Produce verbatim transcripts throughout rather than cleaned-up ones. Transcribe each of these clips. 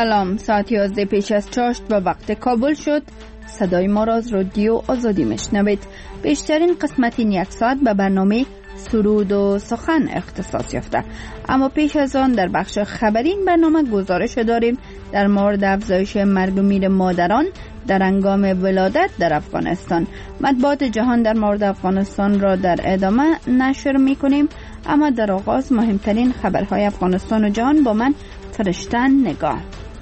سلام، ساعت یازده پیش از چاشت و وقت کابل شد. صدای ما را از رادیو آزادی میشنوید. بیشترین قسمت این یک ساعت به برنامه سرود و سخن اختصاص یافته، اما پیش از آن در بخش خبری این برنامه گزارش داریم در مورد افزایش مرگ و میر مادران در هنگام ولادت در افغانستان. مطبوعات جهان در مورد افغانستان را در ادامه نشر میکنیم، اما در آغاز مهمترین خبرهای افغانستان و جهان با من فرشتن نگاه.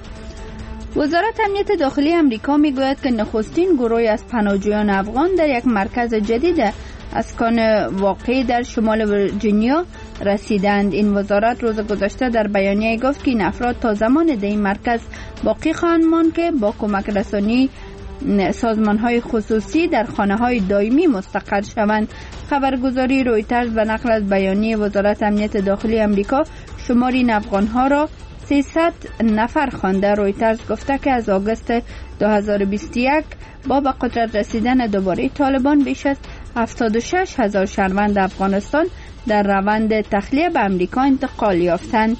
وزارت امنیت داخلی امریکا میگوید که نخستین گروهی از پناهجویان افغان در یک مرکز جدید اسکان واقعی در شمال ویرجینیا رسیدند. این وزارت روز گذشته در بیانیه گفت که این افراد تا زمان در این مرکز باقی خواهند ماند که با کمک رسانی سازمان‌های خصوصی در خانه‌های دائمی مستقر شوند. خبرگزاری رویترز به نقل از بیانیه وزارت امنیت داخلی امریکا شمار این افغان‌ها را سیصد نفر خوانده. رویترز گفته که از آگوست دو هزار و بیست و یک با به قدرت رسیدن دوباره طالبان بیش از هفتاد و شش هزار شهروند افغانستان در روند تخلیه به امریکا انتقال یافتند.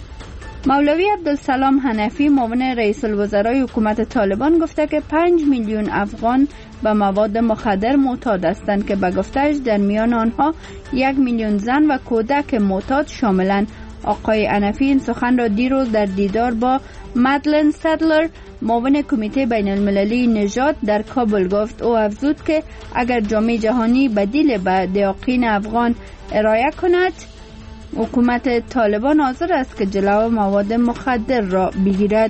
مولوی عبدالسلام حنفی معاون رئیس الوزرای حکومت طالبان گفته که پنج میلیون افغان به مواد مخدر معتاد هستند که به گفته‌اش در میان آنها یک میلیون زن و کودک معتاد شاملند. آقای حنفی این سخن را دیروز در دیدار با مدلن سدلر معاون کمیته بین المللی نژاد در کابل گفت. او افزود که اگر جامعه جهانی بدیل به دیاقین افغان ارائه کند، حکومت طالبان حاضر است که جلو مواد مخدر را بگیرد.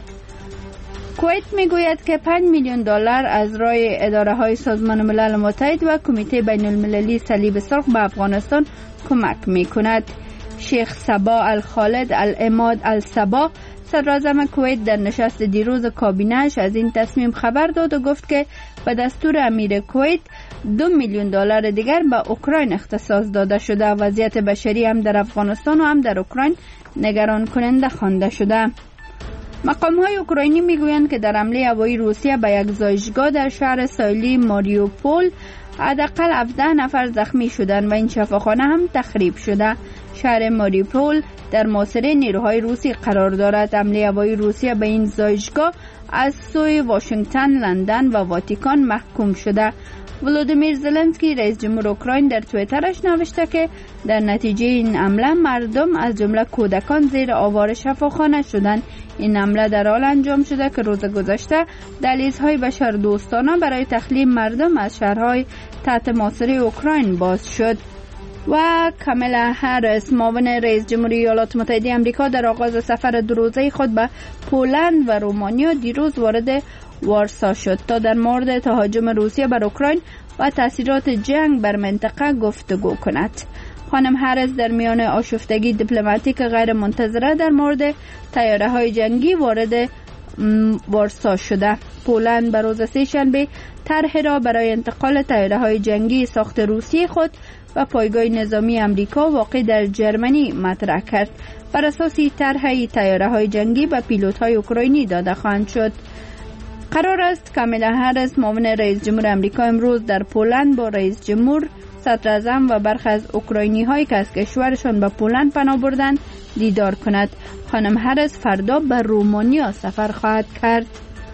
کویت میگوید که پنج میلیون دلار از راه اداره های سازمان ملل متحد و کمیته بین المللی صلیب سرخ به افغانستان کمک میکند. شیخ صبا الخالد العماد الصبا صدراعظم کویت در نشست دیروز کابینه‌اش از این تصمیم خبر داد و گفت که به دستور امیر کویت دو میلیون دلار دیگر به اوکراین اختصاص داده شده. وضعیت بشری هم در افغانستان و هم در اوکراین نگران کننده خوانده شده. مقام‌های اوکراینی میگویند که در حمله هوایی روسیه به یک زایشگاه در شهر ساحلی ماریوپول حداقل هفده نفر زخمی شدند و این شفاخانه هم تخریب شده. شهر ماریوپول در محاصره نیروهای روسی قرار دارد. حمله هوایی روسیه به این زایشگاه از سوی واشنگتن، لندن و واتیکان محکوم شده. ولودیمیر زلنسکی رئیس جمهور اوکراین در توییترش نوشته که در نتیجه این حمله مردم از جمله کودکان زیر آوار شفاخانه شدند. این حمله در حال انجام شده که روز گذشته دهلیزهای بشردوستانه برای تخلیه مردم از شهرهای تحت محاصره اوکراین باز شد. و کاملا هریس معاون رئیس جمهوری ایالات متحده آمریکا در آغاز سفر دو روزه خود به پولند و رومانیا دیروز وارد وارسا شد تا در مورد تهاجم روسیه بر اوکراین و تاثیرات جنگ بر منطقه گفتگو کند. خانم هریس در میان آشفتگی دیپلماتیک غیر منتظره در مورد طیاره‌های جنگی وارد وارسا شده. پولند به روز سه‌شنبه طرح را برای انتقال طیاره‌های جنگی ساخت روسی خود و پایگاه نظامی امریکا واقع در جرمنی مطرح کرد. بر اساس طرح طیاره‌های جنگی به پیلوت‌های اوکراینی داده خواهند شد. قرار است کاملا هریس معاون رئیس جمهور امریکا امروز در پولند با رئیس جمهور، صدراعظم و برخی از اوکراینی‌هایی که از کشورشان به پولند پناه بردند دیدار کند. خانم هریس فردا به رومانیا سفر خواهد کرد.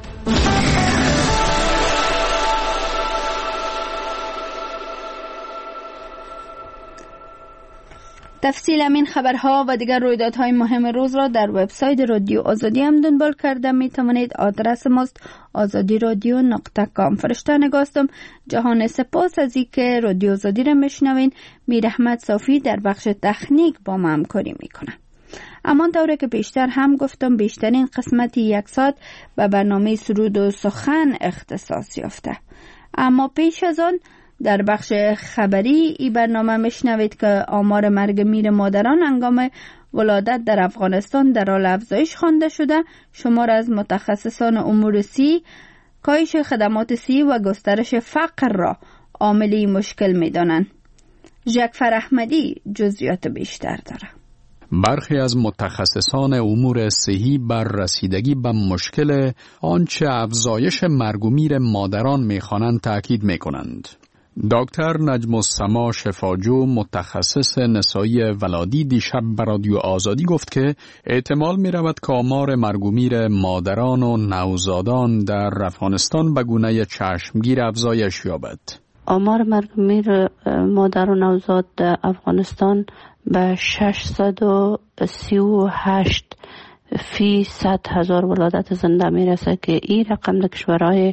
تفصیل این خبرها و دیگر رویدادهای مهم روز را در وبسایت رادیو آزادی هم دنبال کرده می توانید. آدرس ماست آزادی رادیو نقطه کام. فرشته نگاستم. جهان سپاس از این که رادیو آزادی را میشنوین. میر احمد صافی در بخش تکنیک با ما همکاری میکنه. اما طوری که بیشتر هم گفتم بیشترین قسمتی یک ساعت به برنامه سرود و سخن اختصاص یافته. اما پیش از آن در بخش خبری ای برنامه میشنوید که آمار مرگ میر مادران هنگام ولادت در افغانستان در حال افزایش خوانده شده. شمار از متخصصان امور صحی کاهش خدمات صحی و گسترش فقر را عامل مشکل میدانند. ژکفر احمدی جزئیات بیشتر داره. برخی از متخصصان امور صحی بر رسیدگی به مشکل آنچه افزایش مرگ و میر مادران می‌خوانند تاکید می‌کنند. دکتر نجم السما شفاجو متخصص نسایی ولادی دیشب به رادیو آزادی گفت که احتمال می رود که آمار مرگ و میر مادران و نوزادان در افغانستان به گونه چشمگیر افزایش یابد. آمار مرگ و میر مادر و نوزاد در افغانستان به ششصد و سی و هشت فی صد هزار ولادت زنده می رسه که این رقم در کشورهای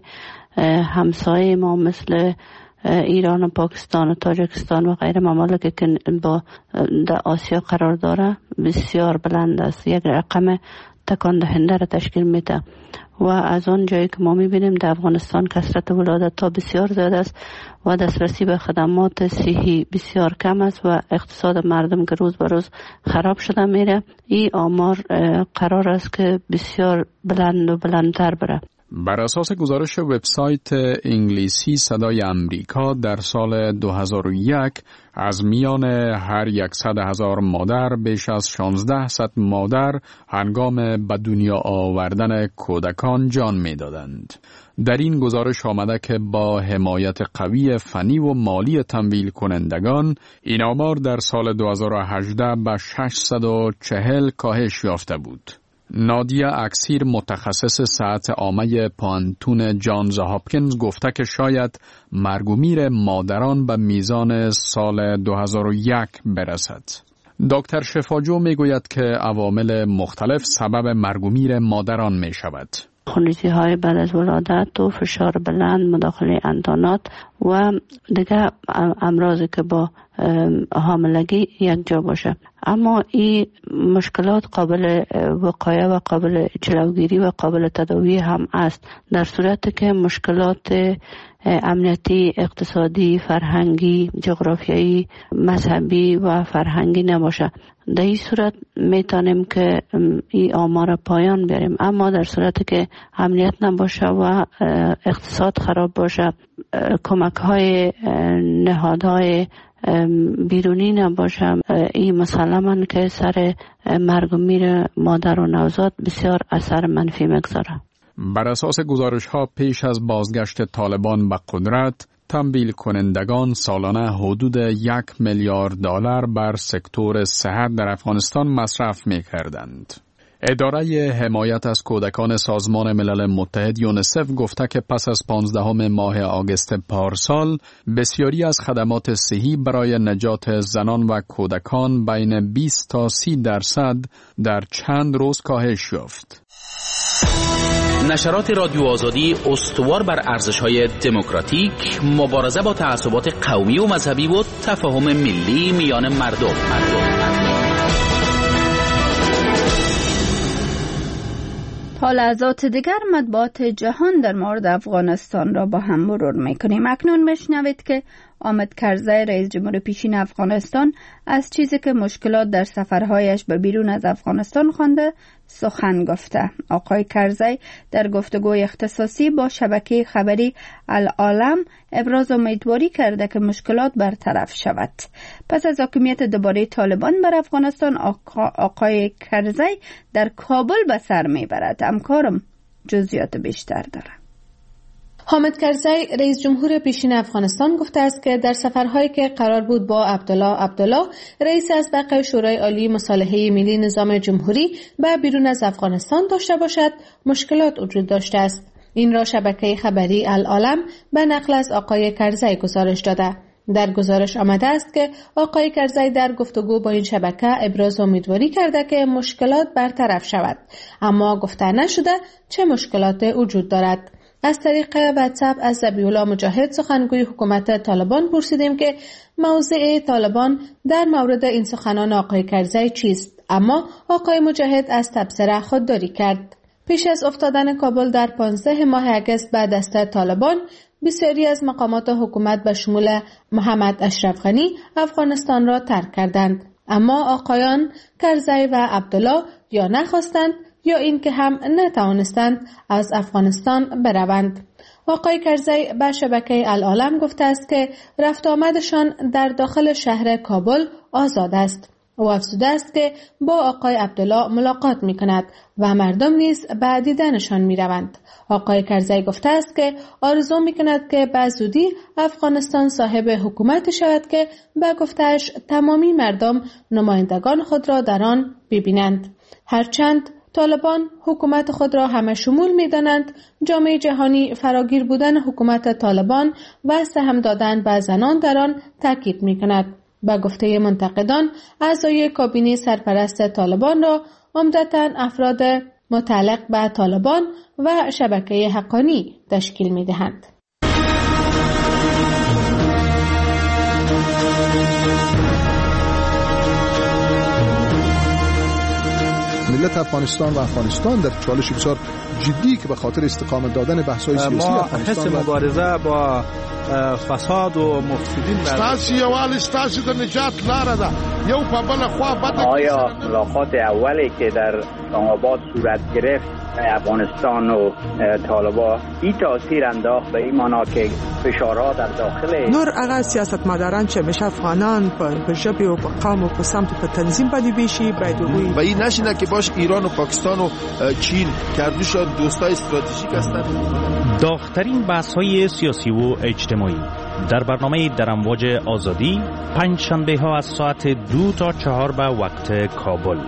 همسایه ما مثل ایران و پاکستان و تاجیکستان و غیره ممالک که با در آسیا قرار داره بسیار بلند است. یک رقم تکان دهنده را تشکیل میده و از آن جایی که ما میبینیم در افغانستان کثرت ولادت تا بسیار زیاده است و دسترسی به خدمات صحی بسیار کم است و اقتصاد مردم که روز به روز خراب شده میره. این آمار قرار است که بسیار بلند و بلندتر بره. بر اساس گزارش وبسایت انگلیسی صدای امریکا در سال دو هزار و یک از میان هر صد هزار مادر بیش از شانزده صد مادر هنگام به دنیا آوردن کودکان جان می‌دادند. در این گزارش آمده که با حمایت قوی فنی و مالی تمویل کنندگان این آمار در سال دو هزار و هجده به ششصد و چهل کاهش یافته بود. نادیا اکسیر متخصص صحت عامه پانتون جانز هاپکینز گفته که شاید مرگ و میر مادران به میزان سال دو هزار و یک برسد. دکتر شفاجو می گوید که عوامل مختلف سبب مرگ و میر مادران می شود. خونریزی های بعد از ولادت و فشار بلند، مداخله اندانات و دیگه امراضی که با حاملگی یک جا باشه. اما این مشکلات قابل وقایه و قابل جلوگیری و قابل تداوی هم است در صورتی که مشکلات امنیتی، اقتصادی، فرهنگی، جغرافیایی، مذهبی و فرهنگی نباشه. در این صورت میتونیم که این آمار پایان بیاریم. اما در صورتی که امنیت نباشه و اقتصاد خراب باشه، کمک های نهادهای بیرونی نباشه، این مسلماً که سر مرگ و میر مادر و نوزاد بسیار اثر منفی میگذاره. بر اساس گزارش ها پیش از بازگشت طالبان به قدرت، تمویل کنندگان سالانه حدود یک میلیارد دلار بر سکتور صحت در افغانستان مصرف می کردند. اداره حمایت از کودکان سازمان ملل متحد یونیسف گفته که پس از پانزدهم ماه آگوست پارسال بسیاری از خدمات صحی برای نجات زنان و کودکان بین بیست تا سی درصد در چند روز کاهش یافت. نشرات رادیو آزادی استوار بر ارزش‌های دموکراتیک، مبارزه با تعصبات قومی و مذهبی و تفاهم ملی میان مردم. مردم. تا لحظات دیگر مطبوعات جهان در مورد افغانستان را با هم مرور میکنیم. اکنون بشنوید که حامد کرزی رئیس جمهور پیشین افغانستان از چیزی که مشکلات در سفرهایش به بیرون از افغانستان خوانده سخن گفته. آقای کرزی در گفتگوی اختصاصی با شبکه خبری العالم ابراز امیدواری کرده که مشکلات برطرف شود. پس از حاکمیت دوباره طالبان بر افغانستان، آقا آقای کرزی در کابل به سر میبرد. همکارم جزئیات بیشتر داره. حامد کرزی رئیس جمهور پیشین افغانستان گفته است که در سفرهایی که قرار بود با عبدالله عبدالله رئیس اسبق شورای عالی مصالحه ملی نظام جمهوری به بیرون از افغانستان داشته باشد، مشکلات وجود داشته است. این را شبکه خبری العالم به نقل از آقای کرزی گزارش داده. در گزارش آمده است که آقای کرزی در گفتگو با این شبکه ابراز امیدواری کرده که مشکلات برطرف شود، اما گفته نشده چه مشکلات وجود دارد. از طریق واتساپ از ذبیح‌الله مجاهد سخنگوی حکومت طالبان پرسیدیم که موضع طالبان در مورد این سخنان آقای کرزی چیست، اما آقای مجاهد از تبصره خودداری کرد. پیش از افتادن کابل در پانزده ماه آگوست به دست طالبان، بسیاری از مقامات حکومت به شمول محمد اشرف غنی افغانستان را ترک کردند، اما آقایان کرزی و عبدالله یا نخواستند یا این که هم نتوانستند از افغانستان بروند. آقای کرزی به شبکه العالم گفته است که رفت آمدشان در داخل شهر کابل آزاد است. او افزوده است که با آقای عبدالله ملاقات می کند و مردم نیز به دیدنشان می روند. آقای کرزی گفته است که آرزو می کند که به زودی افغانستان صاحب حکومت شود که به گفته‌اش تمامی مردم نمایندگان خود را در آن ببینند. هرچند طالبان حکومت خود را همه شمول می دانند، جامعه جهانی فراگیر بودن حکومت طالبان و سهم دادن به زنان در آن تاکید می کند. به گفته منتقدان، اعضای کابینه سرپرست طالبان را عمدتاً افراد متعلق به طالبان و شبکه حقانی تشکیل می دهند. ملت افغانستان و افغانستان در چالش بسیار جدی که به خاطر استقامت دادن بحث‌های سیاسی افغانستان ما حس مبارزه با فساد و مفسدین ستاسو یوال ستاسو د نجات لاره ده. یو په بل خوا بده. آیا ملاقات اولی که در اسلام آباد صورت گرفت افغانستان و طالبان این تاثیر انداخت به این معنا که فشارها در داخل نور هغه سیاستمداران چې همیشه افغانان په ژبې او په قوم او په سمت په تنظیم باندې بیشي باید وي و این نشینه که باش ایران و پاکستان و چین کردوشان دوستای استراتژیک هستند. داغ‌ترین بحث‌های سیاسی و اجتماعی در برنامه در امواج آزادی پنج شنبه ها از ساعت دو تا چهار به وقت کابل.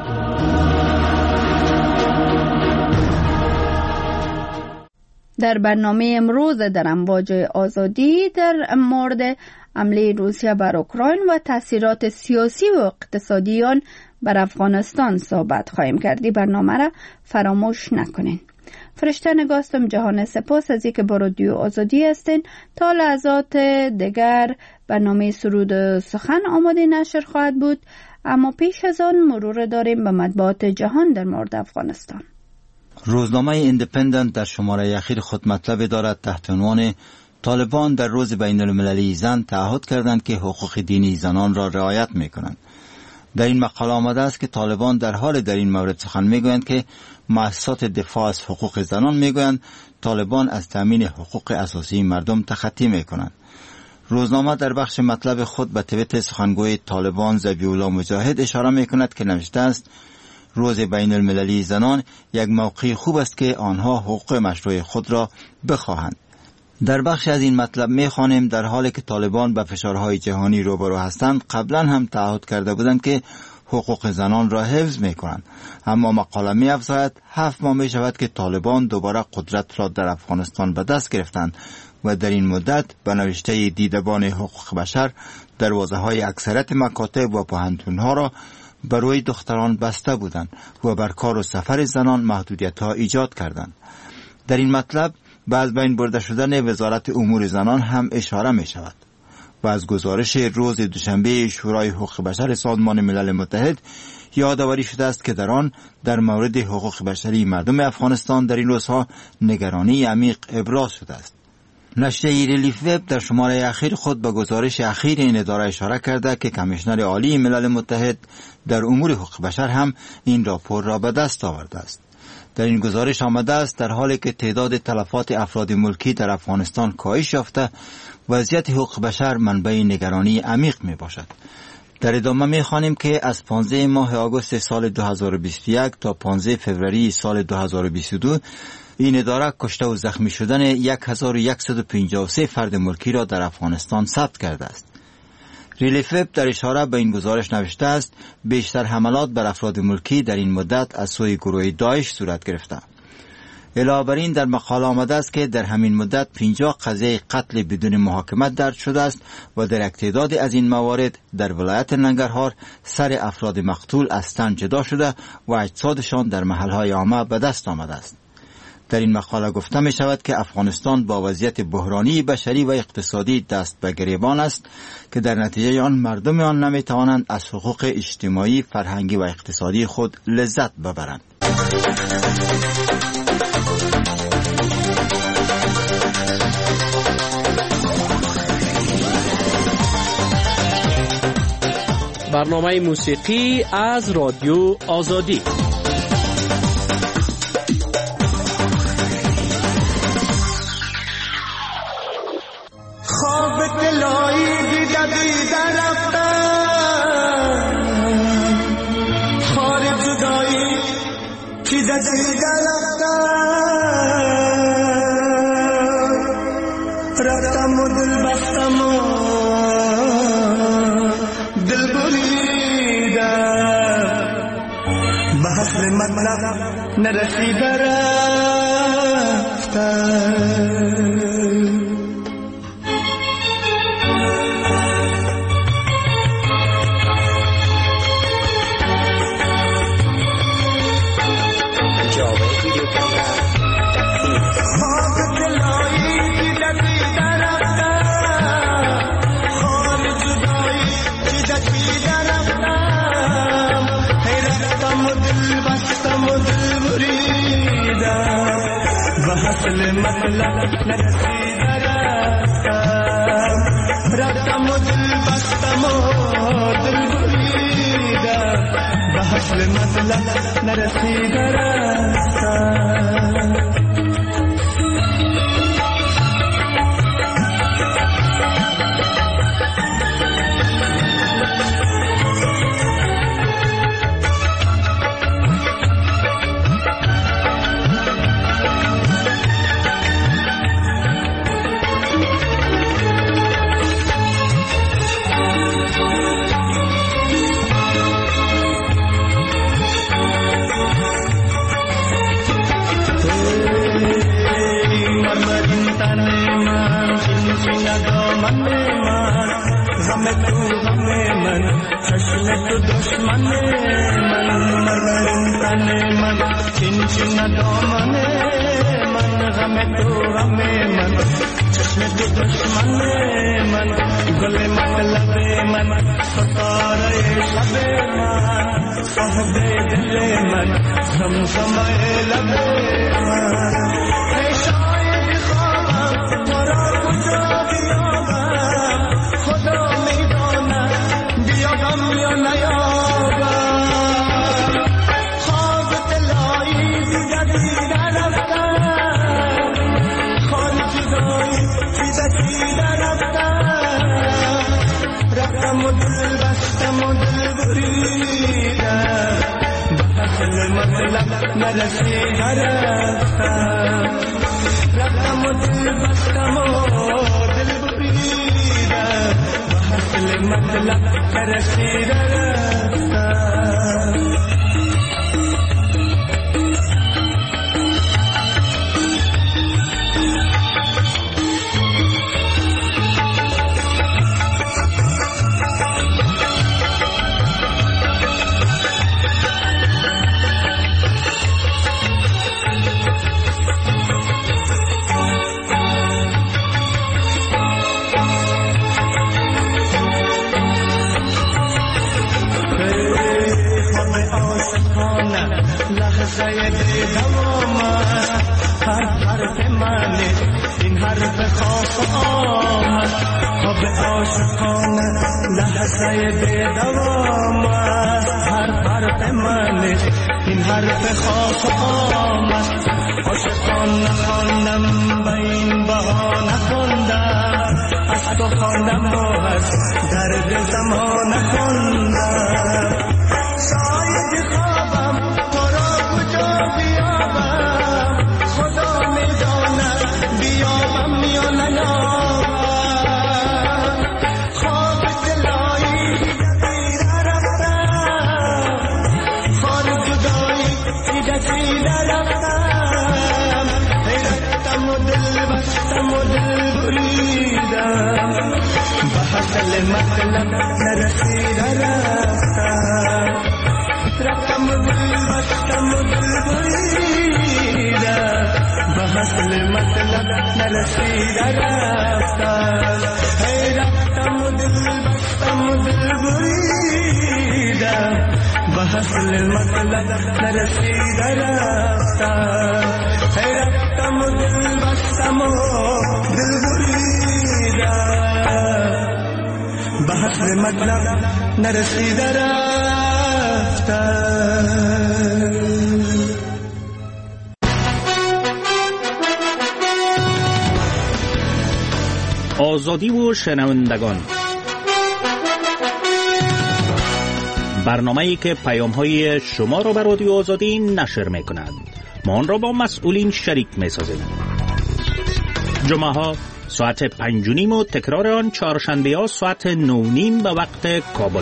در برنامه امروز در امواج آزادی در مورد حمله روسیه بر اوکراین و تاثیرات سیاسی و اقتصادی آن بر افغانستان صحبت خواهیم کردی. برنامه را فراموش نکنین. فرشته نگاستم جهان سپاس از اینکه با رادیو آزادی هستین. تا لحظات دیگر برنامه سرود سخن آماده نشر خواهد بود، اما پیش از آن مرور داریم به مطبوعات جهان در مورد افغانستان. روزنامه ایندیپندنت در شماره اخیر خود مطلب دارد تحت عنوان طالبان در روز بین المللی زن تعهد کردند که حقوق دینی زنان را رعایت میکنند. در این مقاله آمده است که طالبان در حال در این مورد سخن میگویند که مؤسسات دفاع از حقوق زنان میگویند طالبان از تامین حقوق اساسی مردم تخطی میکنند. روزنامه در بخش مطلب خود به توییت سخنگوی طالبان ذبیح الله مجاهد اشاره میکند که نوشته است روز بین المللی زنان یک موقع خوب است که آنها حقوق مشروع خود را بخواهند. در بخش از این مطلب میخوانیم در حالی که طالبان به فشارهای جهانی روبرو هستند قبلا هم تعهد کرده بودند که حقوق زنان را حفظ میکنند، اما مقاله می‌افزاید هفت ماه می شود که طالبان دوباره قدرت را در افغانستان به دست گرفتند و در این مدت به نوشته دیدبان حقوق بشر دروازه‌های اکثریت مکاتب و پوهنتون‌ها را برای دختران بسته بودند و بر کار و سفر زنان محدودیت‌ها ایجاد کردند. در این مطلب به از بین برده شدن وزارت امور زنان هم اشاره می شود و از گزارش روز دوشنبه شورای حقوق بشر سازمان ملل متحد یادآوری شده است که در آن در مورد حقوق بشری مردم افغانستان در این روزها نگرانی عمیق ابراز شده است. نشریه ریلیف وب در شماره اخیر خود به گزارش اخیر این اداره اشاره کرده که کمیشنر عالی ملل متحد در امور حقوق بشر هم این راپور را به دست آورده است. در این گزارش آمده است در حالی که تعداد تلفات افراد ملکی در افغانستان کاهش یافته، وضعیت حقوق بشر منبع نگرانی عمیق می باشد. در ادامه می خوانیم که از پانزده ماه آگوست سال دو هزار و بیست و یک تا پانزده فوریه سال دو هزار و بیست و دو این اداره کشته و زخمی شدن هزار و صد و پنجاه و سه فرد ملکی را در افغانستان ثبت کرده است. ریلیف وب در اشاره به این گزارش نوشته است بیشتر حملات بر افراد ملکی در این مدت از سوی گروه داعش صورت گرفته. علاوه بر این در مقاله آمده است که در همین مدت پنجاه قضیه قتل بدون محاکمه درج شده است و در یک تعداد از این موارد در ولایت ننگرهار سر افراد مقتول از تن جدا شده و اجسادشان در محلهای عامه به دست آمده است. در این مقاله گفته می شود که افغانستان با وضعیت بحرانی بشری و اقتصادی دست به گریبان است که در نتیجه آن مردم آن نمی توانند از حقوق اجتماعی، فرهنگی و اقتصادی خود لذت ببرند. برنامه موسیقی از رادیو آزادی. خواب دلایی دیده دیده رفتم دیده رفتم رفتم و دل بستم و دل بریدم به حسن مطلب نرسیده رفتم مطلب نرسیده رفتم رفتم و دل بستم و دل بریدم به حاصل مطلب نرسیده رفتم دشمن من مرن تن من چین چین دامن من غم تو غم من چشم تو دشمن من گل مطلب من ستاره شب من صاحب دل من زمزمه لب من ای شاید خوابم مرا کجا بیابم خدا میداند بیابم یا نیابم نرسیده رفتم رفتم و دل بستم و دل بریدم به حاصل مطلب نرسیده رفتم هر حرف منه این حرف خاص آمد خواب عاشقانه لحظه بی دوام هر حرف منه این حرف خاص آمد عاشقان نخواندم به این بهانه خواندم از تو خواندم و از درد زمان خواندم شاید خوابم تو را کجا بیابم خدا میداند بیابم یا نیابم خواب دلایی دیده رفتم خار جدایی دیده رفتم رفتم و دل بستم و دل بریدم به حاصل مطلب نرسیده رفتم رفتم و دل بستم و دل بریدم به حاصل مطلب نرسیده رفتم هی رفتم و دل بستم و دل بریدم به حاصل مطلب نرسیده رفتم هی رفتم و دل بستم و دل بریدم به حاصل مطلب نرسیده رفتم. آزادی و شنوندگان، برنامه‌ای که پیام‌های شما را به رادیو آزادی نشر می‌کند. ما آن را با مسئولین شریک می سازیم. جمعه ها ساعت پنج و نیم و تکرار آن چهارشنبه ها ساعت نو نیم به وقت کابل.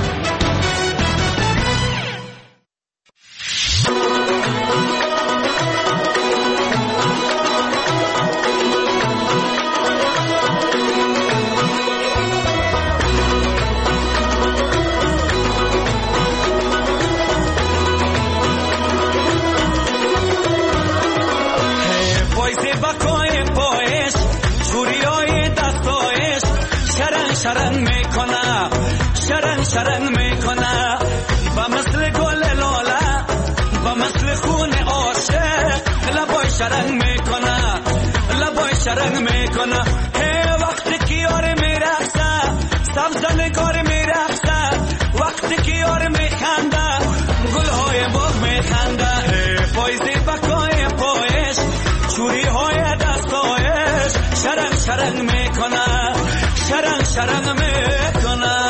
شرنگ میکنه شرنگ شرنگ میکنه با مثل گل لاله با مثل خون عاشق لبای شرنگ میکنه لبای شرنگ میکنه هی وقتی که یار میرقصه سبزن کار میرقصه وقتی که یار میخنده گلهای باغ میخنده هی پایزی بکای پایش چوری های دستایش شرنگ شرنگ میکنه شرنگ شرنگ میکنه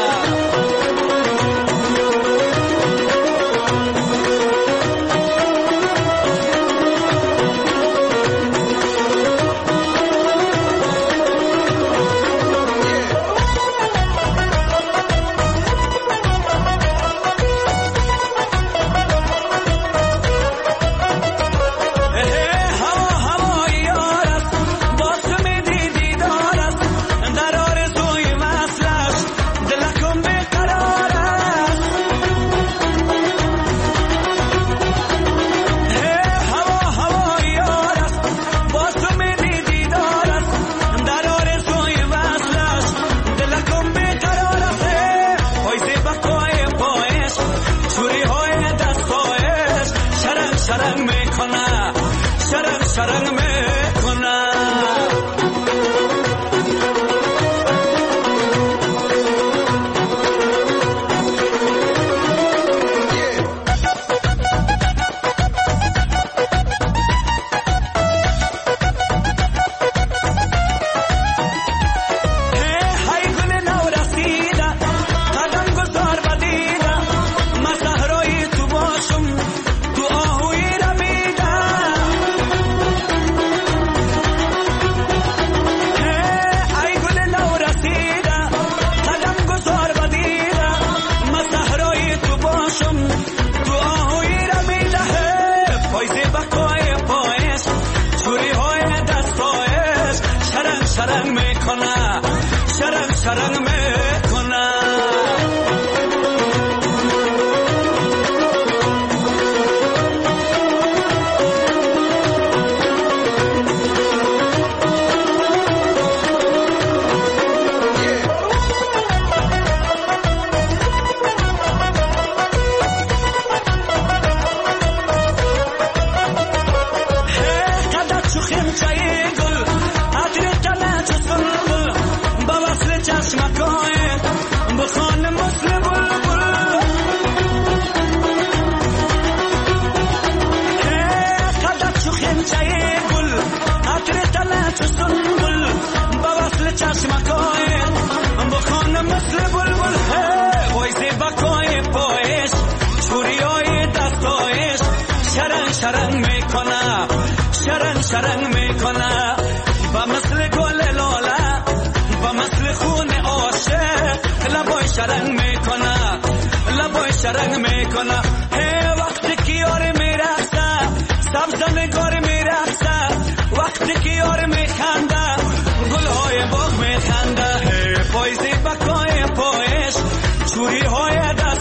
شرنگ میکنه شرنگ شرنگ میکنه با مثل گل لاله با مثل خون عاشق لبای شرنگ میکنه لبای شرنگ میکنه هی وقتی که یار میرقصه سبزن کار میرقصه وقتی که یار میخنده گلهای باغ میخنده هی پایزی بکای پایش چوری های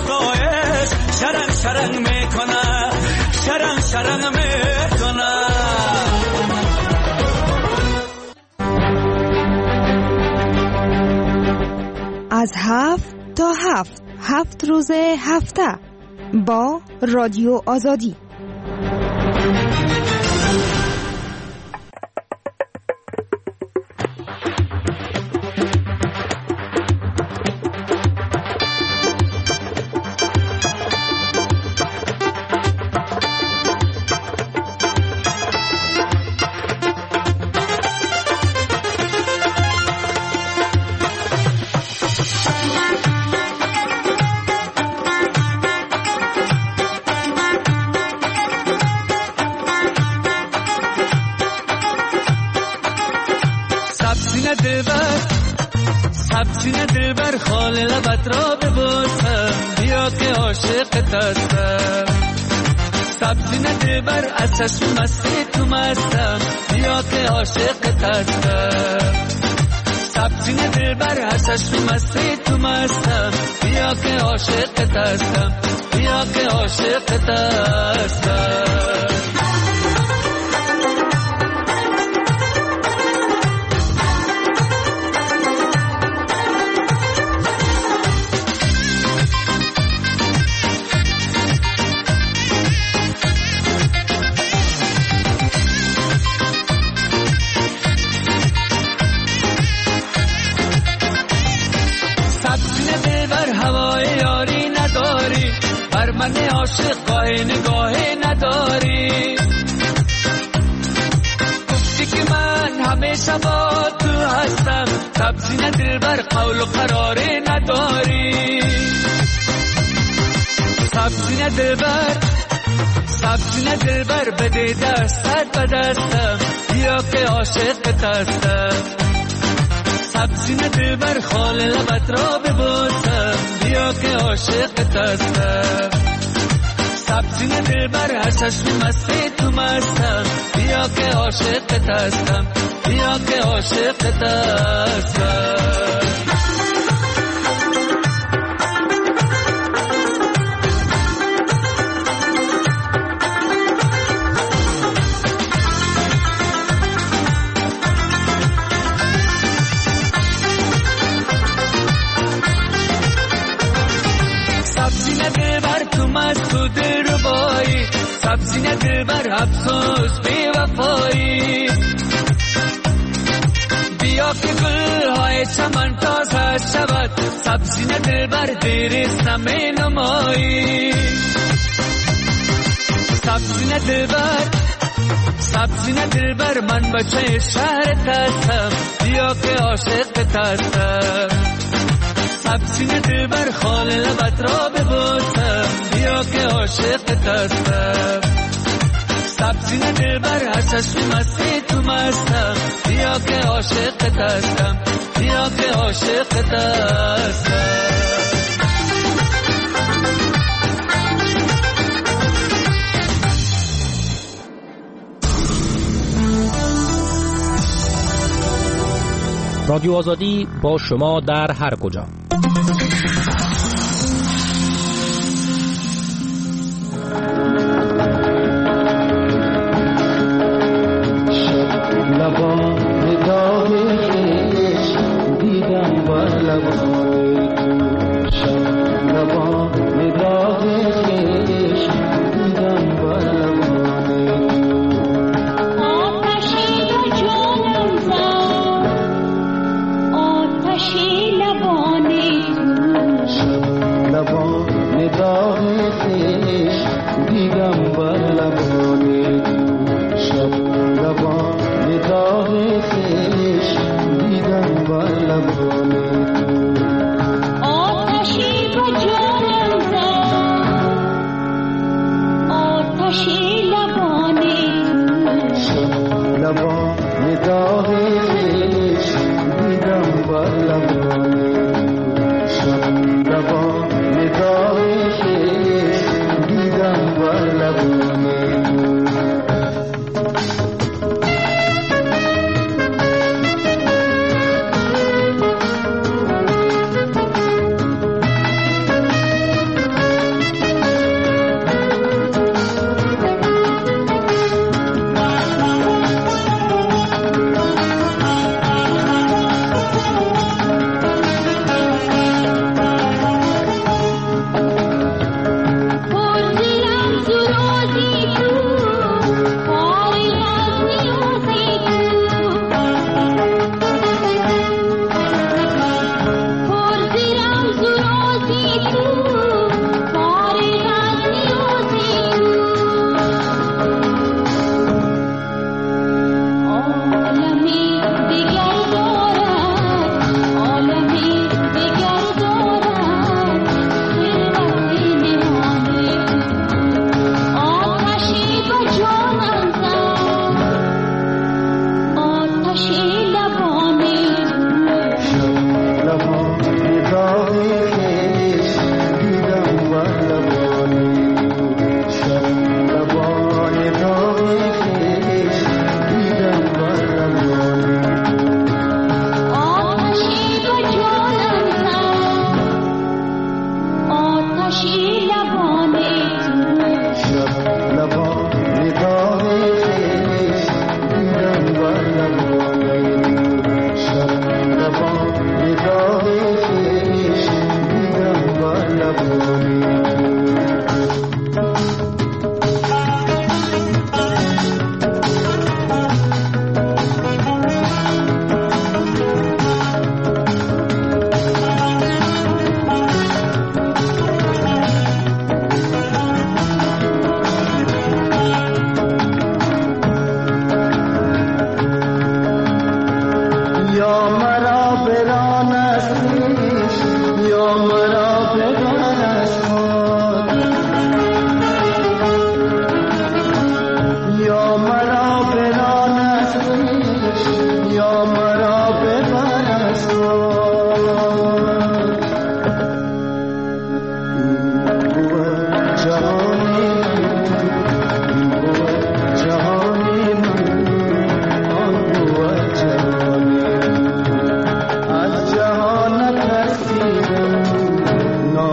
دستایش شرنگ شرنگ میکنه شرنگ شرنگ میکنه. از هفت تا هفت هفت روز هفته با رادیو آزادی. سینه دلبر خال لبت را ببوسم بیا که عاشقت هستم سبزینه دلبر از چشم مستی تو مستم بیا که عاشقت هستم سبزینه دلبر از چشم مستی تو مستم بیا که عاشقت هستم بیا که عاشقت هستم من عاشق گاه نگاه نداری گفتی که من همیشه با تو هستم سبزینه دلبر قول و قرار نداری سبزینه دلبر سبزینه دلبر بده دستت به دستم بیا که عاشقت هستم سبزینه دلبر خال لبت را ببوسم بیا که عاشقت هستم سبزینه دلبر هر چشم مستی تو مستم بیا که عاشقت هستم بیا که عاشقت هستم سبزینه دلبر افسوس بی وفایی بیا که گلهای چمن تازه شود سبزینه دلبر دیریست نمی نمایی سبزینه دلبر سبزینه دلبر من بچه شهرت هستم بیا که عاشقت هستم سبزینه دلبر خال لبت را ببوسم بیا که عاشقت هستم سبزینه دلبر هر چشم مستی تو مستم بیا که عاشقت هستم بیا که عاشقت هستم رادیو آزادی با شما در هر کجا. دیدم بر لبان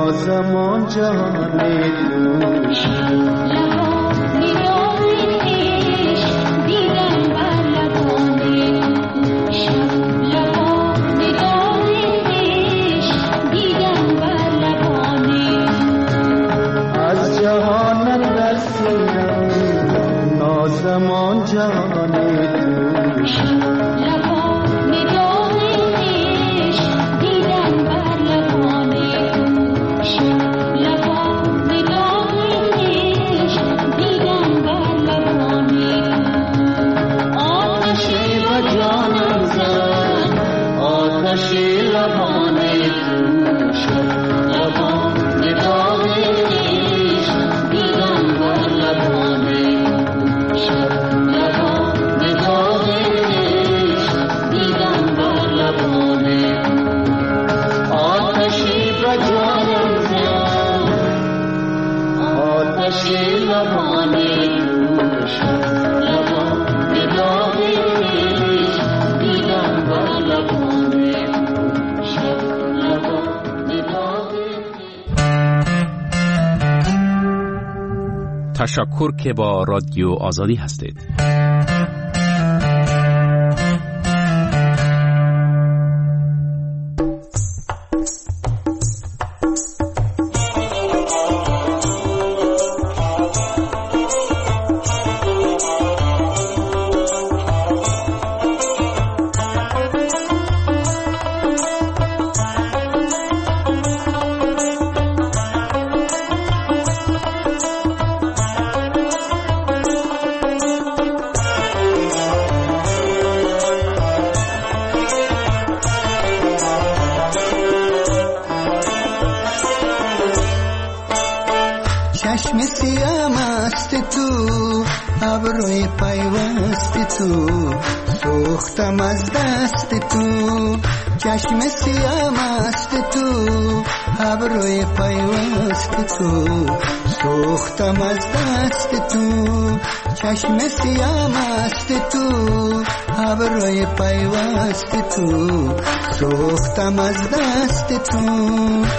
نازمان جهان دوش از جهان رسیدم نازمان جهان دوش تشکر که با رادیو آزادی هستید. چشم سیام است تو ابروی پیوست تو سوختم از دست تو چشم سیام است تو ابروی پیوست تو سوختم از دست تو چشم سیام است تو ابروی پیوست تو سوختم از دست تو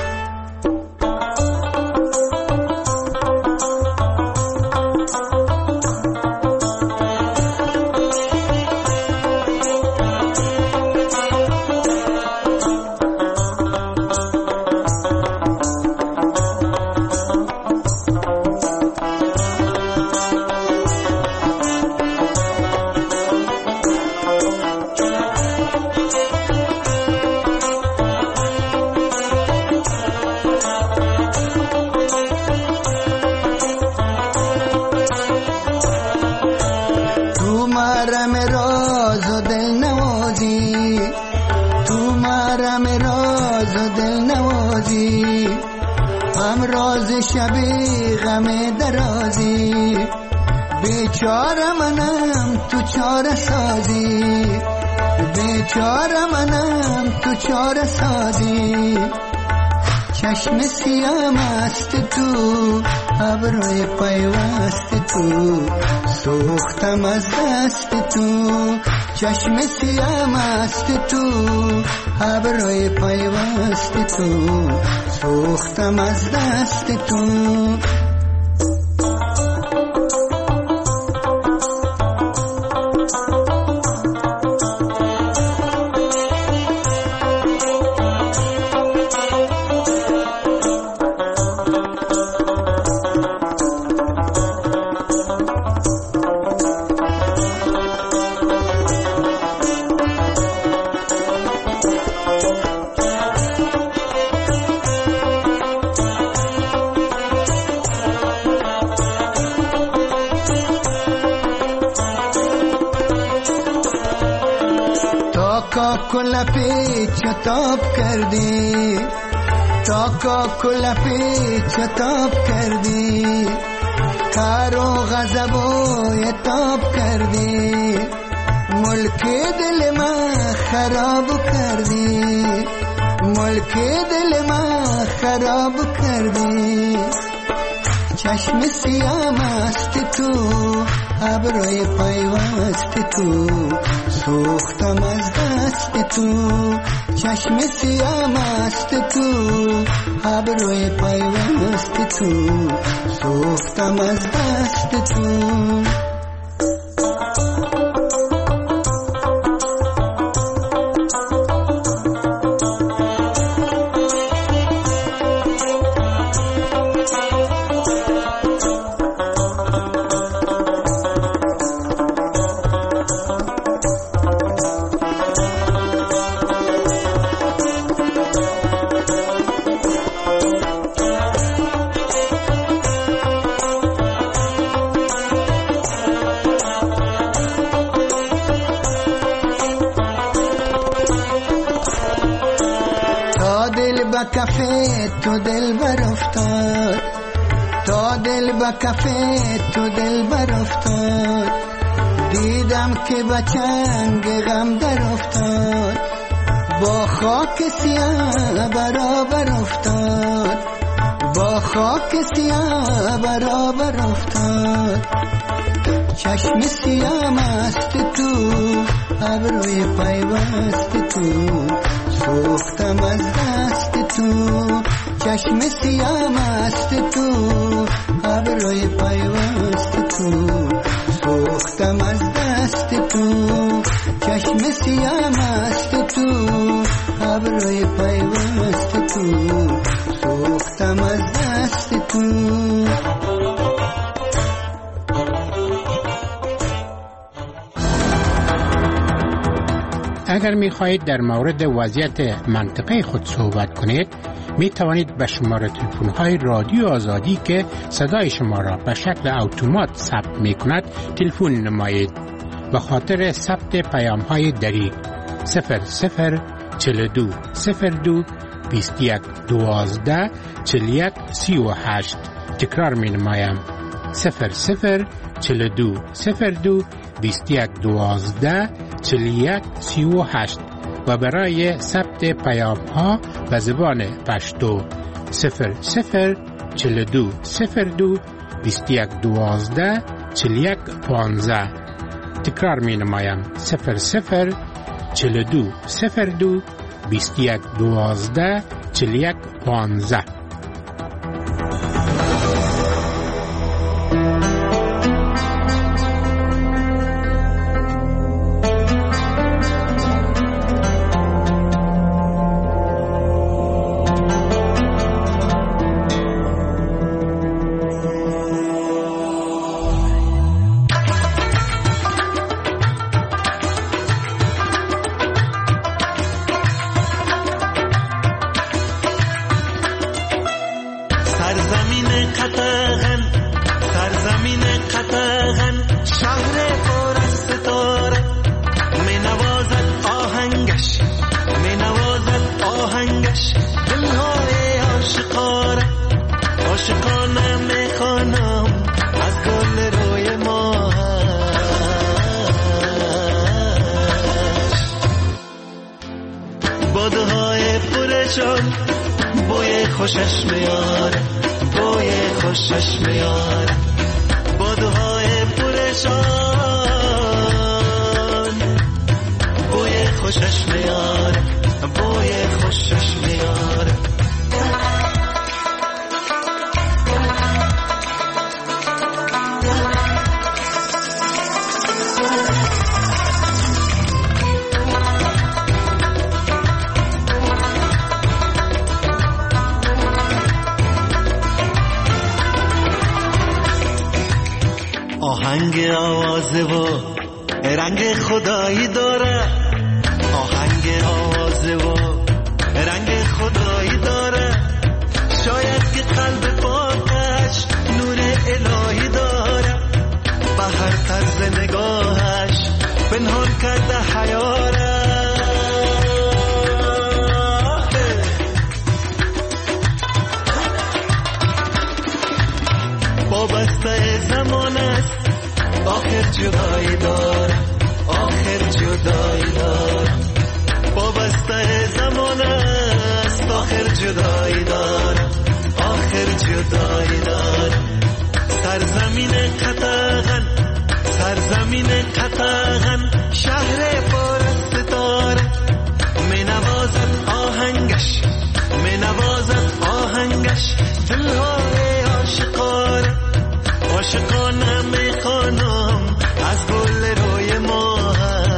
شبی غم درازی بیچاره منم تو چاره سازی بیچاره منم تو چاره سازی چشم سیام است تو ابروی پیوست تو سوختم از دست تو چشم سیام است تو ابروی پیوست تو سوختم از دست تو کلا پیچ تاب کردی تا کلا پیچ تاب کردی کارو غضب و تاب کردی ملک دل ما خراب کردی ملک دل ما خراب کردی چشم سیاه مست تو، ابروی پیوست تو، سوختم از دست تو. چشم سیاه مست تو، ابروی پیوست تو، سوختم از دست تو. کفه تو دل بر افتاد، تا دل با کفه تو دل بر افتاد. دیدم که بچنگ غم در افتاد، با خاک سیاه برابر افتاد، با خاک سیاه برابر افتاد. چشم سیاه مست تو، ابروی پیوست تو، سوختم از دست تو. چشم سیاه مست تو، ابروی پیوست تو، سوختم از دست تو. چشم سیاه مست تو، ابروی پیوست تو، سوختم از دست تو. اگر می خواهید در مورد وضعیت منطقه خود صحبت کنید، می توانید به شماره تلفن های رادیو آزادی که صدای شما را به شکل اتومات ثبت می کند تلفن نمایید. به خاطر ثبت پیام های دریغ صفر صفر چهل و دو صفر دو بیست و یک دوازده چهل و یک سی و هشت. تکرار می نمایم صفر صفر چهل و دو صفر دو بیست و یک دوازده چهل و یک سی و هشت و برای ثبت پیام ها به زبان پشتو صفر صفر چهل و دو صفر دو بیست و یک دوازده چهل و یک پانزده. تکرار می نمایم صفر صفر چهل و دو صفر دو بیست و یک دوازده چهل و یک پانزده. بوی خوشش میاره، بوی خوشش میاره، بادوهای پرشان بوی خوشش میاره، بوی خوشش میاره. آهنگ آوازه و رنگ خدایی داره، آهنگ آوازه و رنگ خدایی داره. شاید که قلب پاکش نور الهی داره، به هر طرز نگاهش پنهان کرده حیاره. وابسته زمان است، آخر جدایی داره، آخر جدایی داره. وابسته زمان است، آخر جدایی داره، آخر جدایی داره. سرزمین قطغن سرزمین قطغن شهر پر از ستاره می نوازد آهنگش می نوازد آهنگش دلهای عاشقانه عاشقانه می خوانم از گل روی ماهش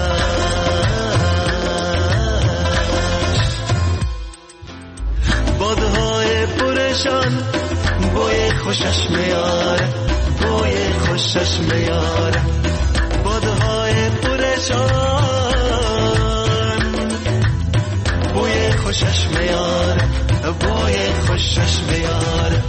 بادهای پرشان بوی خوشش میاره بوی خوشش میاره بادهای پرشان بوی خوشش میاره بوی خوشش میاره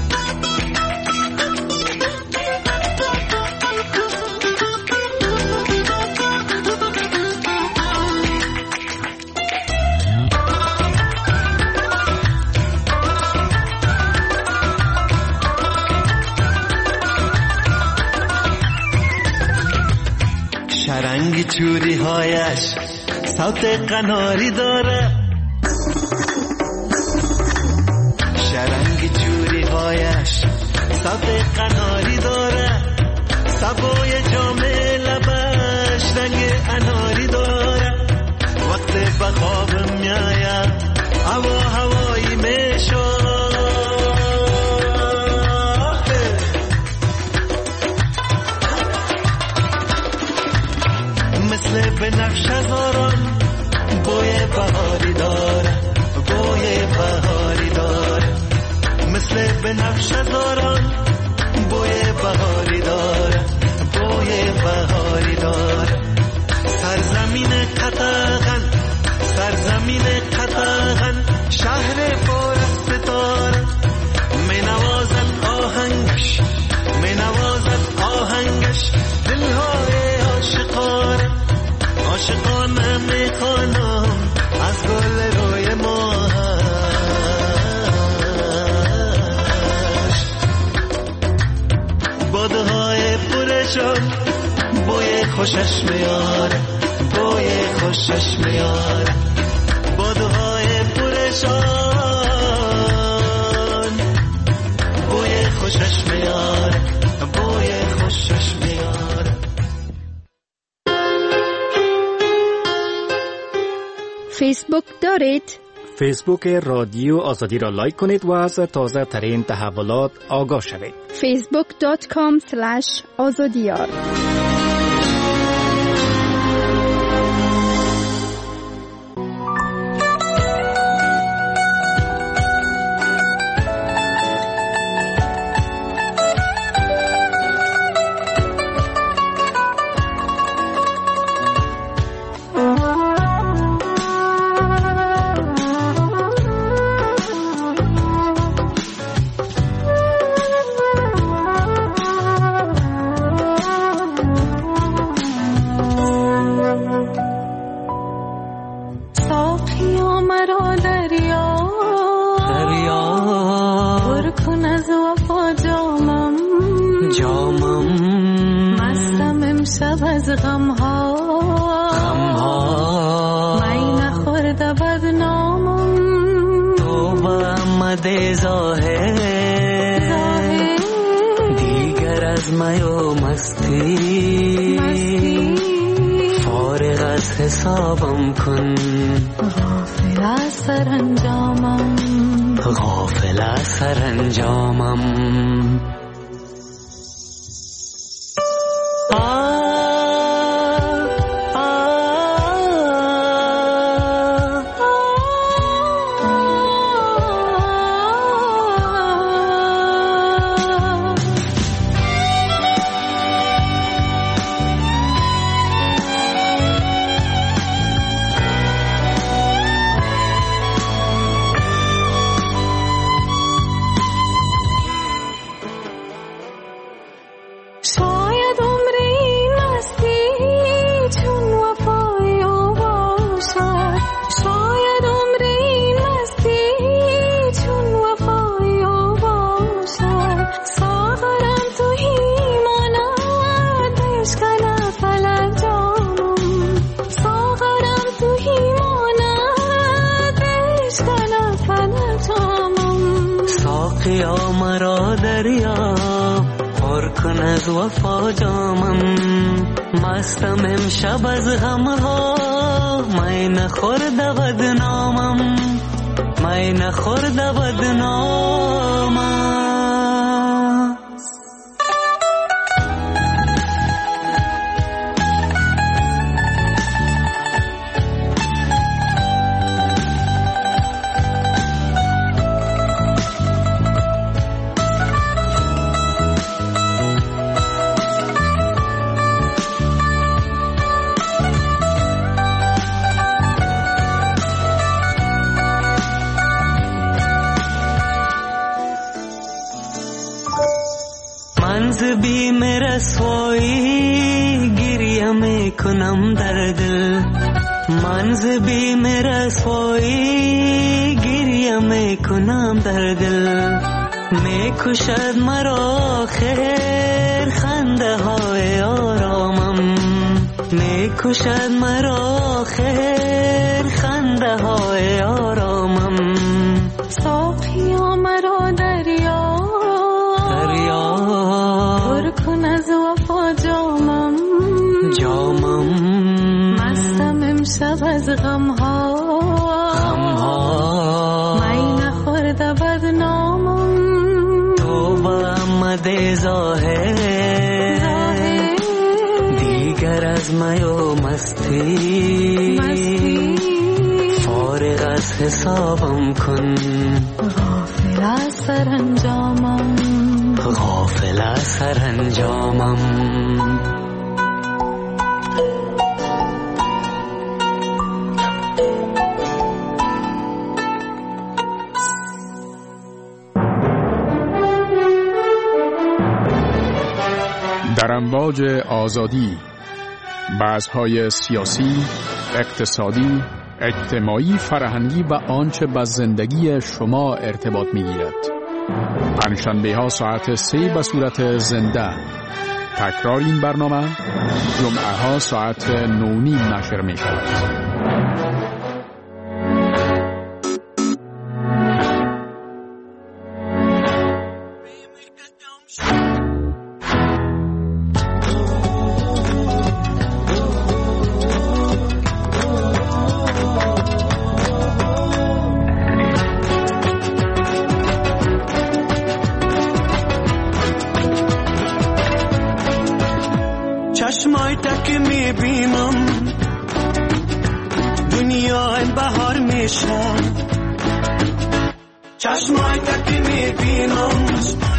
شرنگ چوری هایش صوت قناری داره شرنگ چوری هایش صوت قناری داره سبوی جام لبش رنگ اناری داره وقت به خواب میایم هوا هوایی میشه مثل بنفش هزاران بوی بهاری داره بوی بهاری داره مثل بنفش هزاران بوی بهاری داره بوی بهاری داره سرزمین قطغن سرزمین قطغن شهر پر از ستاره می نوازد آهنگش می نوازد آهنگش دلهای عاشقانه عاشقانه می خوانم از گل روی ماهش بادهای پرشان بوی خوشش میاره بوی خوشش میاره بادهای پرشان بوی خوشش میاره بوی خوشش میاره. فیسبوک دارید؟ فیسبوک رادیو آزادی را لایک کنید و از تازه ترین تحولات آگاه شوید. فیسبوک دات کام اسلش آزادیار. حسابم کن غافل از سرانجامم غافل از سرانجامم پر کن از وفا جامم مستم امشب از غمها می نخورده بدنامم می نخورده بدنامم بیم رسوایی گریه میکنم در دل من ز بیم رسوایی گریه میکنم در دل میکشد مرا خیر خنده های آرامم میکشد مرا خیر خنده های آرامم ساقیا مرا دریا پر کن از وفا جامم جامم مستم امشب از غمها غمها می نخورده بدنامم تو با آمده ظاهر دیگر از می و مستی مستی فارغ از حسابم کن غافل از سرانجامم غافل از سرانجامم در امواج آزادی بحث‌های سیاسی، اقتصادی، اجتماعی، فرهنگی و آنچه با زندگی شما ارتباط می‌گیرد. پنجشنبه ها ساعت سه به صورت زنده. تکرار این برنامه جمعه ها ساعت نو نیم نشر می شود. چشمای تک میبینم دنیا این بهار میشه چشمای تک میبینم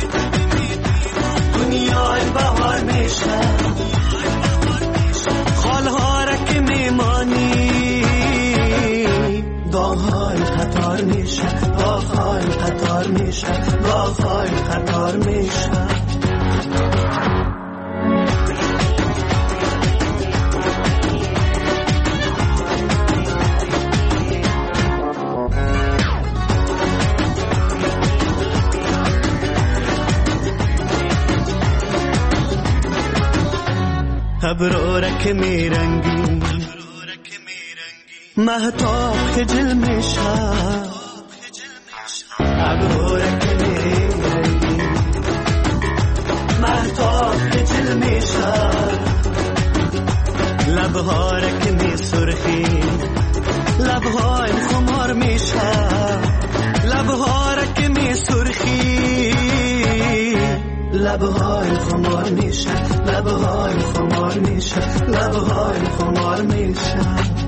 دنیا این بهار میشه خالها را که میمانی داغهای قطار میشه داغهای قطار میشه داغهای قطار میشه ابرو رک میرنگی مهتاب خجل میشه ابرو رک میرنگی مهتاب خجل میشه لبها رک می سرخی لبها این خمار میشه لبها رک می سرخی لبهای خمار میشه لبهای خمار میشه لبهای خمار میشه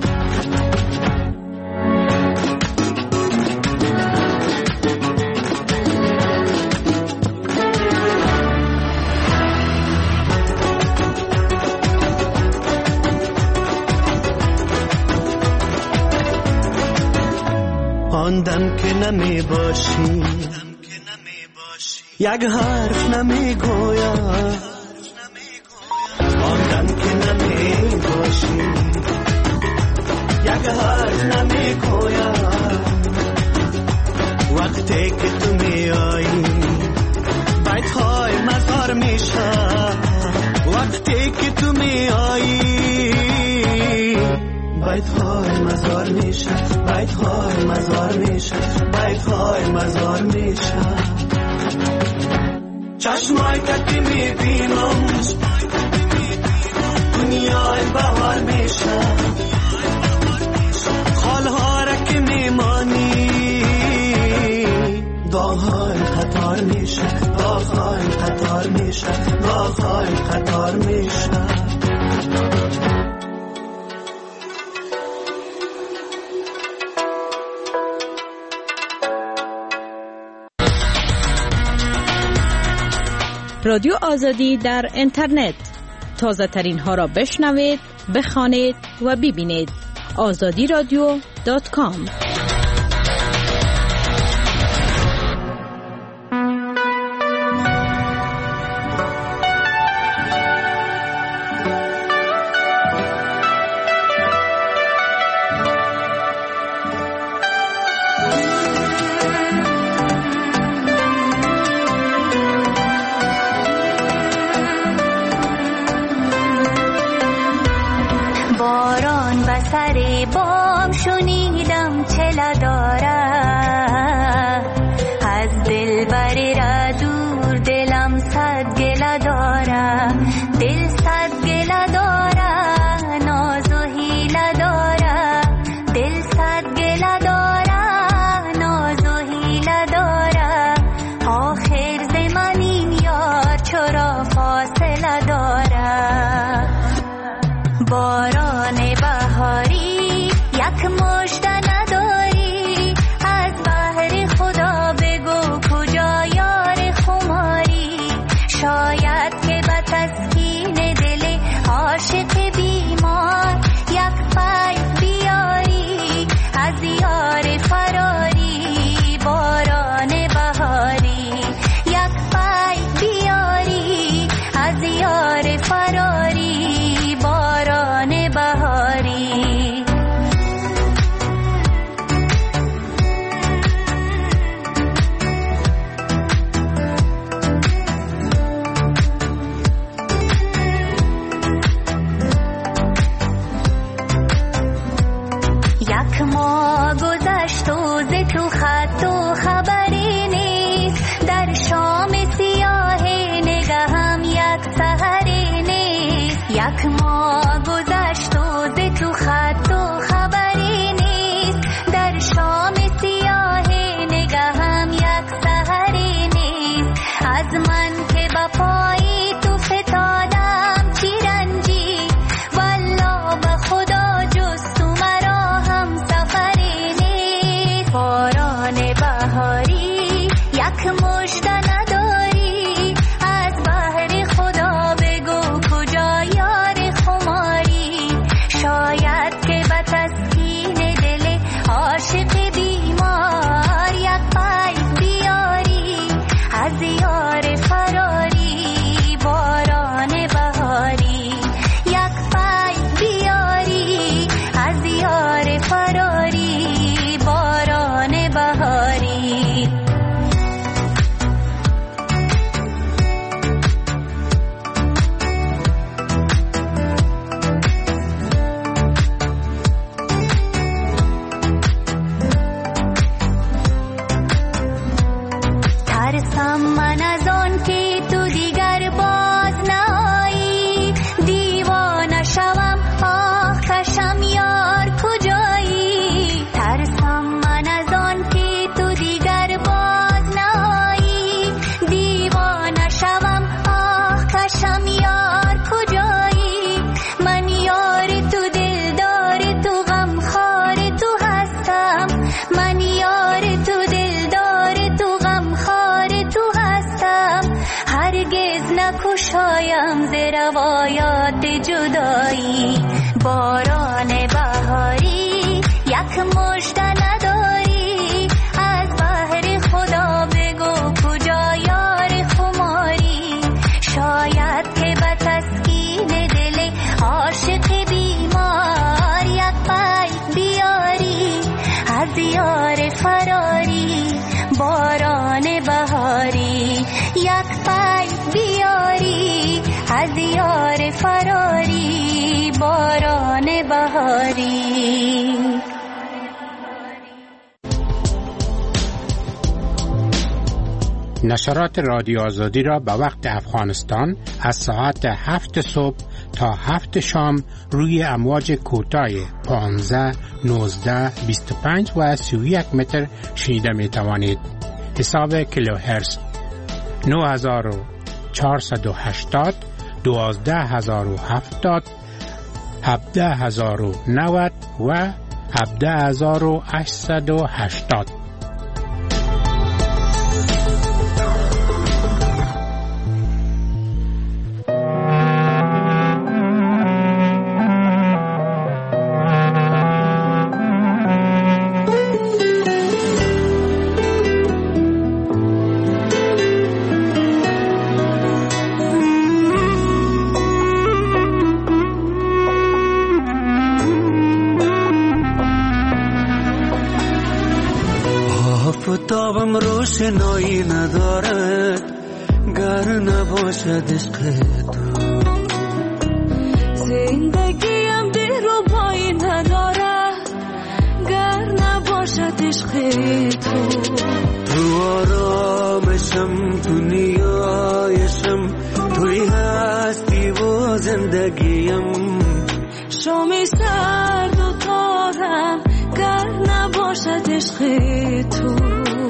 آن دم که نمی باشی یک حرف نمی گویم آن دم که نمی باشی یک حرف نمی گویم وقتی که تو می آیی بیت های مزار میشه وقتی که تو می آیی بیت های مزار میشه بیت های مزار میشه بیت های مزار میشه چشمای که میبینم دنیای بهار میشه خالها را که میمانی داغ‌های قطار میشه داغ‌های قطار میشه داغ‌های قطار میشه رادیو آزادی در اینترنت تازه ترین ها را بشنوید، بخوانید و ببینید. آزادی رادیو دات کام. سر بام شنیدم چلا داره از دل بری را دور دلم صد گله داره دل صد گله داره ناز و حیله داره دل صد گله داره ناز و حیله داره آخر زمان این یار چرا فاصله داره باران بهاری یک مشت نداری از بحر خدا بگو کجا یار خماری شاید که به تسکین دل عاشق بیمار یک پای بیاری از یار فراری باران بهاری یک پای بیاری از یار فراری باران بهاری یک ماه گذشت و ز تو خط و خبری نیست در شام سیاه نگهم یک سحری نیست یک ماه گذشت و ز تو خط و خبری نیست در شام سیاه نگهم یک سحری نیست از من که با پای تو فتادم چی رنجی والله به خدا جز تو مرا هم سفری نیست باران بهاری یک مشت نداری از بحر خدا بگو کجا یار خماری شاید که به تسکین دل عاشق بیمار یک پای بیاری از یار فراری باران بهاری یک پای بیاری از یار فراری باران بهاری ترسم من از آن که تو دیگر باز نهایی دیوانه شوم آه کشم یار کجایی ترسم من از آن که تو دیگر باز نهایی دیوانه شوم آه کشم یار کجایی من یار تو دلدار تو غمخوار تو هستم من یار تو دلدار تو غمخوار تو هستم هرگز نکشایم ز روایات جدایی باران بهاری یک مشت نداری از بحر خدا بگو کجا یار خماری شاید که به تسکین دل عاشق بیمار یک پای بیاری از یار فراری باران بهاری یک پای بیاری از یار فراری باران بهاری نشرات رادیو آزادی را به وقت افغانستان از ساعت هفت صبح تا هفت شام روی امواج کوتاه پانزده، نوزده، بیست و پنج و سی و یک متر شنیده می توانید. حساب کیلوهرتز نه هزار و چهارصد و هشتاد، دوازده هزار و هفتاد، هفده هزار و نود و هفده هزار و هشتصد و هشتاد. آفتابم روشنایی ندارد گر نباشد عشق تو، زندگیم دلربایی ندارد گر نباشد عشق تو. تو آرامشم، تو نیایشم، توی هستی و زندگیم. شامی سرد و تارم گر نباشد عشق تو.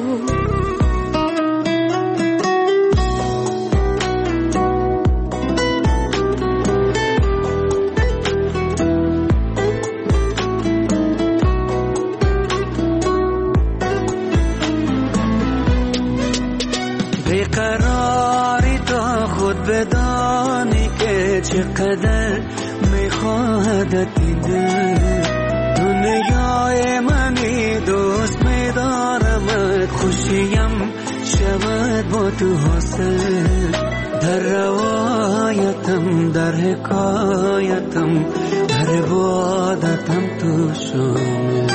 بیقراری تا خود بدانی که چقدر میخواهد دیده. دنیای منی دوست میدارمت، خوشیم شود با تو حاصل. در روایتم، در حکایتم، در عبادتم تو شامل.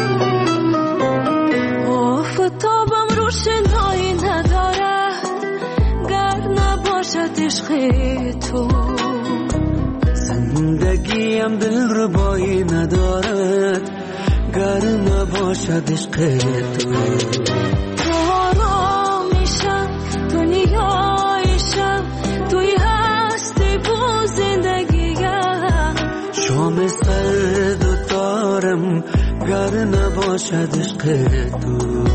آفتابم روشنایی ندارد گر نباشد عشق تو. زندگیم دلربایی ندارد گر نباشد عشق تو. تو آرامیشم، تو نیایشم، توی هستی با زندگیم. شام سرد و تارم گر نباشد عشق تو.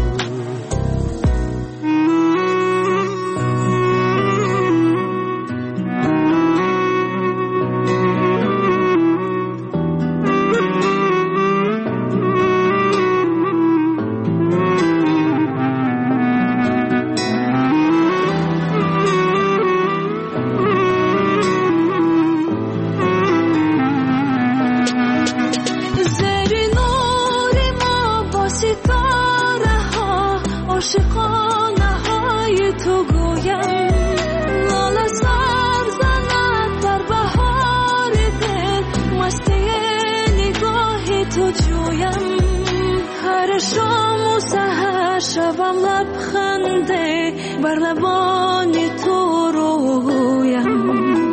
شبم لبخنده بر لبان تو رویم.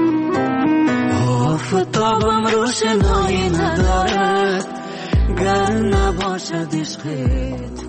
آفتابم روشنایی ندارد گر نباشد عشق تو.